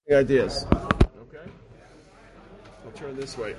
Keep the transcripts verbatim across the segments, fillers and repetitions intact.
Ideas. Okay? I'll turn this way.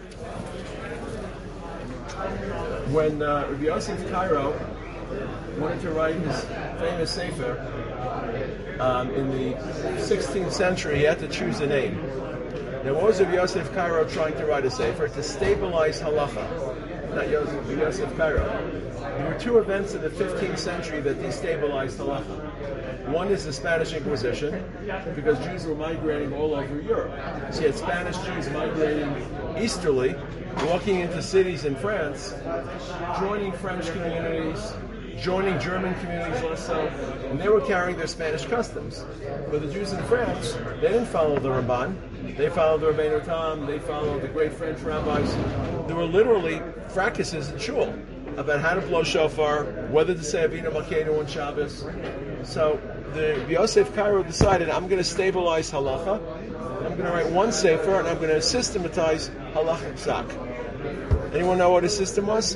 When uh, Rabbi Yosef Cairo wanted to write his famous Sefer um, in the sixteenth century, he had to choose a name. Now, what was Rabbi Yosef Cairo trying to write a Sefer? To stabilize halacha. Not Yosef, Yosef Cairo. There were two events in the fifteenth century that destabilized halacha. One is the Spanish Inquisition, because Jews were migrating all over Europe. So you had Spanish Jews migrating easterly, walking into cities in France, joining French communities, joining German communities also, and they were carrying their Spanish customs. But the Jews in France, they didn't follow the Ramban, they followed the Rabbeinu Tam, they followed the great French rabbis. There were literally fracases in shul about how to blow shofar, whether to say Avinu Malkeinu on Shabbos. So the Yosef Cairo decided, I'm going to stabilize halacha, I'm going to write one sefer, and I'm going to systematize halacha psak. Anyone know what his system was?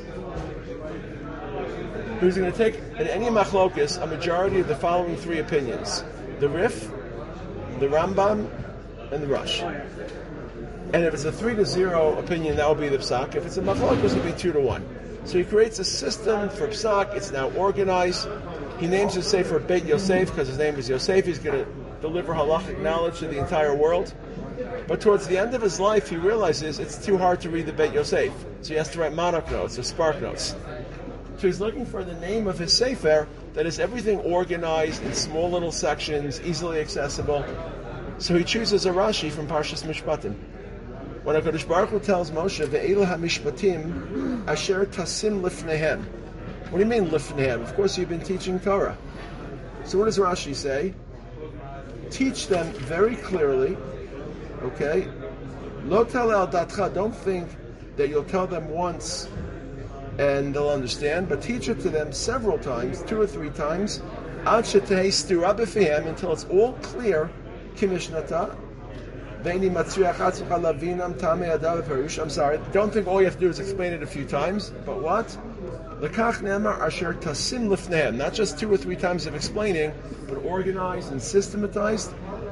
He was going to take, in any machlokus, a majority of the following three opinions: the Rif, the Rambam, and the Rush. And if it's a three to zero opinion, that will be the psak. If it's a machlokus, it will be two to one. So he creates a system for psak. It's now organized. He names his sefer Beit Yosef because his name is Yosef. He's going to deliver halachic knowledge to the entire world. But towards the end of his life, he realizes it's too hard to read the Beit Yosef. So he has to write monarch notes or spark notes. So he's looking for the name of his sefer that is everything organized in small little sections, easily accessible. So he chooses a Rashi from Parshas Mishpatim. When HaKadosh Baruch Hu tells Moshe, "Ve'elu ha'mishpatim asher tasim lifnehem." What do you mean lifnehem? Of course, you've been teaching Torah. So what does Rashi say? Teach them very clearly. Okay, lo tel al datcha. Don't think that you'll tell them once and they'll understand, but teach it to them several times, two or three times, ad shetehei stura b'fihem, until it's all clear. Kimishnata. I'm sorry, don't think all you have to do is explain it a few times, but what? Not just two or three times of explaining, but organized and systematized.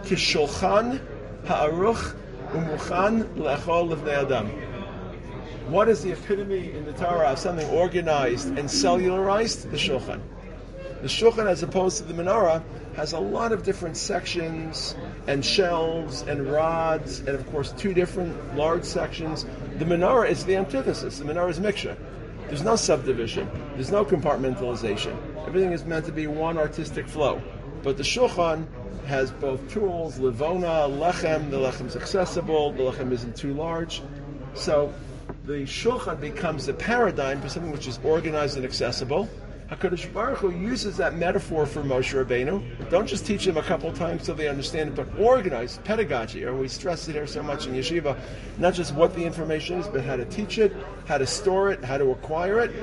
What is the epitome in the Torah of something organized and cellularized? The Shulchan. The Shulchan, as opposed to the Menorah, has a lot of different sections and shelves and rods, and of course two different large sections. The Menorah is the antithesis. The Menorah is mikshah. There's no subdivision. There's no compartmentalization. Everything is meant to be one artistic flow. But the Shulchan has both tools, levona, lechem. The lechem is accessible. The lechem isn't too large. So the Shulchan becomes the paradigm for something which is organized and accessible. HaKadosh Baruch Hu uses that metaphor for Moshe Rabbeinu. Don't just teach them a couple times so they understand it, but organize, pedagogy, or we stress it here so much in yeshiva, not just what the information is, but how to teach it, how to store it, how to acquire it.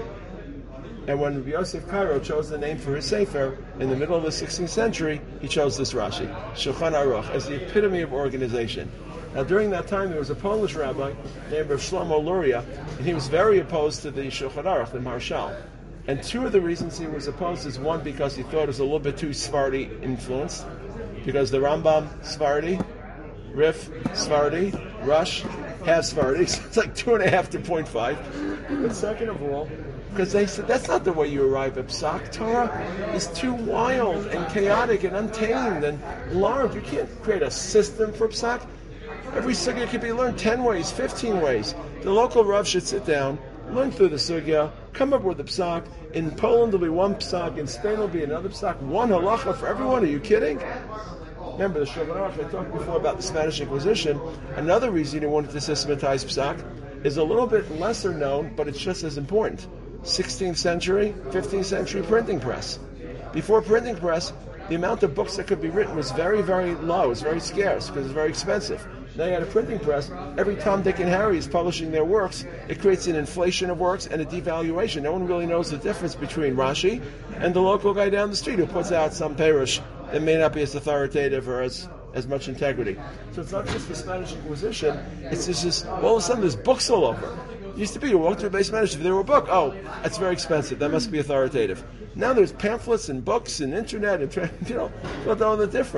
And when Rabbi Yosef Cairo chose the name for his sefer in the middle of the sixteenth century, he chose this Rashi, Shulchan Aruch, as the epitome of organization. Now, during that time, there was a Polish rabbi named Rav Shlomo Luria, and he was very opposed to the Shulchan Aruch, the Maharshal. And two of the reasons he was opposed is, one, because he thought it was a little bit too Sephardi influenced, because the Rambam, Sephardi, Rif, Sephardi, Rush, half Sephardi, so it's like two and a half to point five. But second of all, because they said that's not the way you arrive at Psak. Torah is too wild and chaotic and untamed and large. You can't create a system for Psak. Every sugya can be learned ten ways, fifteen ways. The local Rav should sit down, learn through the sugya, come up with a psak. In Poland there'll be one psak, in Spain there'll be another psak, one halacha for everyone. Are you kidding? Remember the Shulchan Aruch, I talked before about the Spanish Inquisition. Another reason he wanted to systematize psak is a little bit lesser known, but it's just as important. sixteenth century, fifteenth century printing press. Before printing press, the amount of books that could be written was very, very low. It was very scarce because it's very expensive. Now you had a printing press. Every Tom, Dick, and Harry is publishing their works. It creates an inflation of works and a devaluation. No one really knows the difference between Rashi and the local guy down the street who puts out some perush that may not be as authoritative or as, as much integrity. So it's not just the Spanish Inquisition. It's just this, all of a sudden there's books all over. It used to be you walk through a base management, if there were a book, oh, that's very expensive. That must be authoritative. Now there's pamphlets and books and internet and, you know, don't know the difference.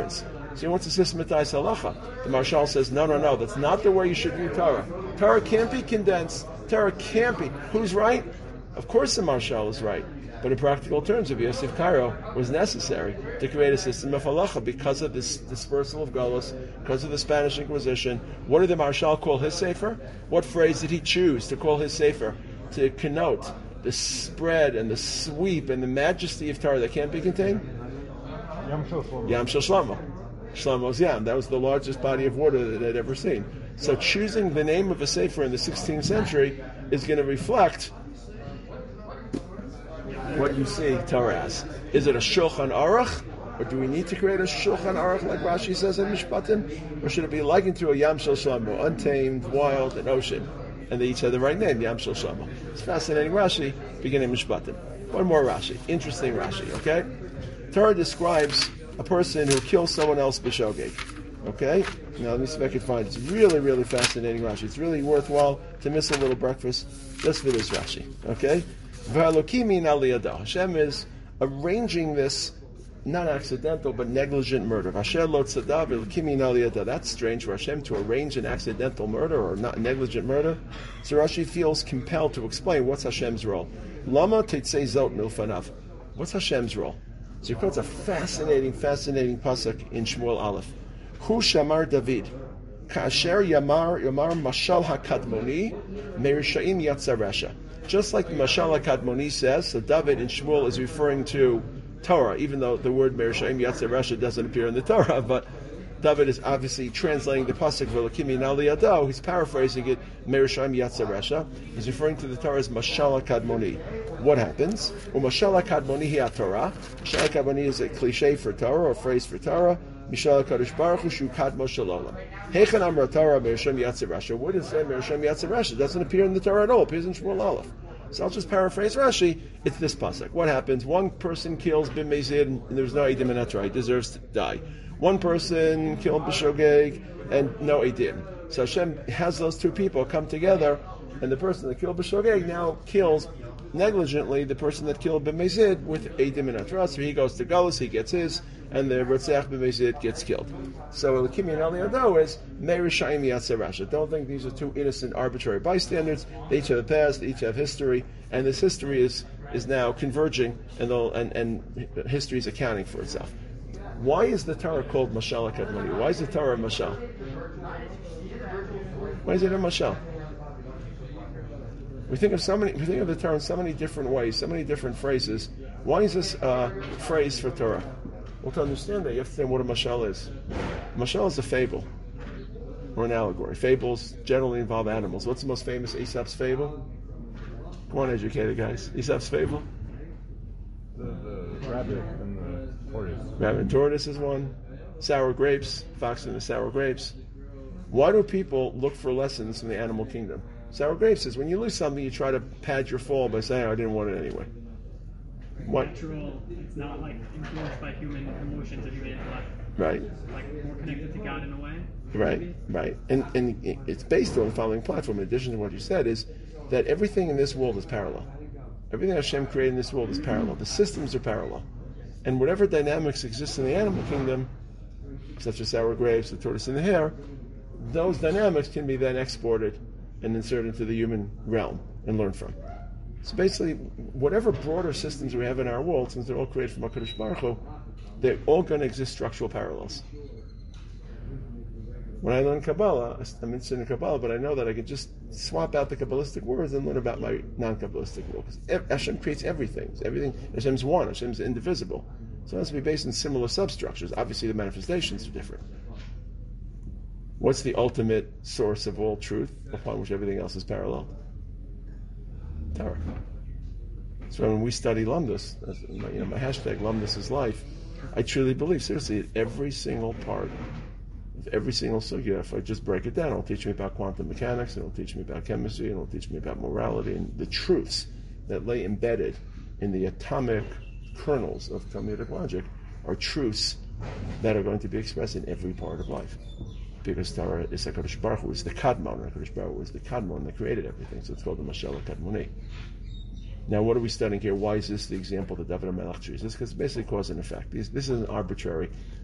So he wants to systematize halacha. The Marshal says, no, no, no, that's not the way you should view Torah. Torah can't be condensed. Torah can't be. Who's right? Of course the Marshal is right. But in practical terms, Rabbi Yosef Karo was necessary to create a system of halacha because of this dispersal of Galus, because of the Spanish Inquisition. What did the Marshal call his sefer? What phrase did he choose to call his sefer to connote the spread and the sweep and the majesty of Torah that can't be contained? Yam Shel Shlomo. Yam Shel Shlomo. Shlomo's Yam. That was the largest body of water that they'd ever seen. So choosing the name of a sefer in the sixteenth century is going to reflect what you see Torah as. Is it a Shulchan Aruch, or do we need to create a Shulchan Aruch like Rashi says in Mishpatim, or should it be likened to a Yam Shel Shlomo, untamed, wild, and ocean? And they each have the right name, Yam Shel Shlomo. It's fascinating Rashi, beginning Mishpatim. One more Rashi, interesting Rashi, okay? Torah describes a person who kills someone else b'shogeg. Okay? Now let me see if I can find it. It's really, really fascinating Rashi. It's really worthwhile to miss a little breakfast just for this Rashi. Okay? Hashem is arranging this not accidental but negligent murder. That's strange for Hashem to arrange an accidental murder or not negligent murder. So Rashi feels compelled to explain what's Hashem's role. Lama teitzei zot milfanav. What's Hashem's role? So he quotes a fascinating, fascinating pasuk in Shmuel Aleph. Hu shamar David. Kasher yamar yamar mashal hakadmoni merishaim yatzaresha. Just like the Mashal HaKadmoni says, so David in Shmuel is referring to Torah, even though the word Merishaim Yatzaresha doesn't appear in the Torah, but David is obviously translating the pasuk V'Elokimi Nali Yado. He's paraphrasing it Merishaim Yatzaresha. He's referring to the Torah as Mashal HaKadmoni. What happens? Well, Mashal HaKadmoni hi Torah. Mashal HaKadmoni is a cliche for Torah or a phrase for Torah. Mishal HaKadosh Baruch Hu Shu Kadmo Shalom. Heichen Amra Torah Merishaim Yatzaresha. What is that Merishaim Yatzaresha? It doesn't appear in the Torah at all. It appears in Shmuel Aleph. So I'll just paraphrase Rashi. It's this pasuk. What happens? One person kills b'mezid and there's no edim and he deserves to die. One person killed b'shogeg and no edim. So Hashem has those two people come together, and the person that killed b'shogeg now kills negligently the person that killed b'mezid with edim and atras. So he goes to Galus, he gets his, and the Ritzach b'mezid gets killed. So Elokimi and Aliyado is Meirishayim Yatzerasha. Don't think these are two innocent arbitrary bystanders. They each have a past, they each have history, and this history is is now converging, and and, and history is accounting for itself. Why is the Torah called Mashal HaKadmoni? Why is the Torah a Mashal? Why is it a Mashal? We think of so many. We think of the Torah in so many different ways, so many different phrases. Why is this uh, phrase for Torah? Well, to understand that, you have to understand what a mashal is. A mashal is a fable, or an allegory. Fables generally involve animals. What's the most famous Aesop's fable? Come on, educated guys. Aesop's fable? The, the rabbit and the tortoise. Rabbit and tortoise is one. Sour grapes, fox and the sour grapes. Why do people look for lessons from the animal kingdom? Sour grapes is when you lose something, you try to pad your fall by saying, oh, I didn't want it anyway. What? Natural, it's not like influenced by human emotions and human intellect. Right. Like more connected to God in a way. Right, maybe? right. And and it's based on the following platform, in addition to what you said, is that everything in this world is parallel. Everything Hashem created in this world is parallel. The systems are parallel. And whatever dynamics exist in the animal kingdom, such as sour grapes, the tortoise and the hare, those dynamics can be then exported and inserted into the human realm and learned from. So basically, whatever broader systems we have in our world, since they're all created from HaKadosh Baruch Hu, they're all going to exist structural parallels. When I learn Kabbalah, I'm interested in Kabbalah, but I know that I can just swap out the Kabbalistic words and learn about my non-Kabbalistic world. Because Hashem creates everything. Everything. Hashem's one. Hashem's indivisible. So it has to be based in similar substructures. Obviously, the manifestations are different. What's the ultimate source of all truth upon which everything else is parallel? Torah. So when we study Lumdus, my, you know, my hashtag Lumdus is life, I truly believe, seriously, that every single part of every single sugya, if I just break it down, it'll teach me about quantum mechanics, it'll teach me about chemistry, and it'll teach me about morality, and the truths that lay embedded in the atomic kernels of Talmudic logic are truths that are going to be expressed in every part of life. Because Torah is HaKadosh Baruch Hu, is the Kadmon. HaKadosh Baruch Hu is the Kadmon that created everything, so it's called the Mashal HaKadmoni. Now, what are we studying here? Why is this the example that David HaMelech chooses? This because basically cause and effect. This, this isn't arbitrary.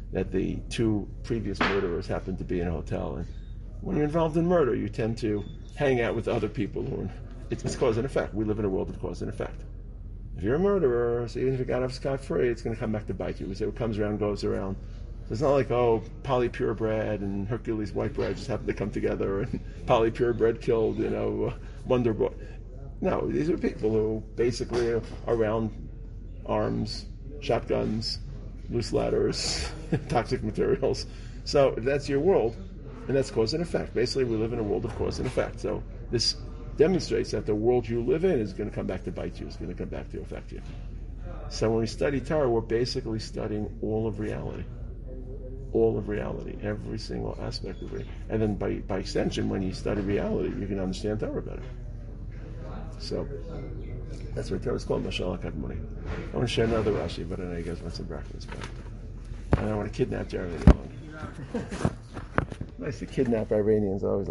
that the two previous murderers happened to be in a hotel. And when you're involved in murder, you tend to hang out with other people who are, it's, it's cause and effect. We live in a world of cause and effect. If you're a murderer, so even if you got off scot-free, it's going to come back to bite you. We say what comes around goes around. So it's not like, oh, Polly Purebred and Hercules White Bread just happened to come together and Polly Purebred killed, you know, Wonder Boy. No, these are people who basically are around arms, shotguns, loose ladders, toxic materials. So if that's your world, and that's cause and effect. Basically, we live in a world of cause and effect. So this demonstrates that the world you live in is going to come back to bite you. It's going to come back to affect you. So when we study Torah, we're basically studying all of reality. All of reality, every single aspect of it. And then by, by extension, when you study reality, you can understand Torah better. So that's what Torah is called, Mashallah Kadmoni. I want to share another Rashi, but I know you guys want some breakfast. But I don't want to kidnap Jeremy any longer. Nice to kidnap Iranians always.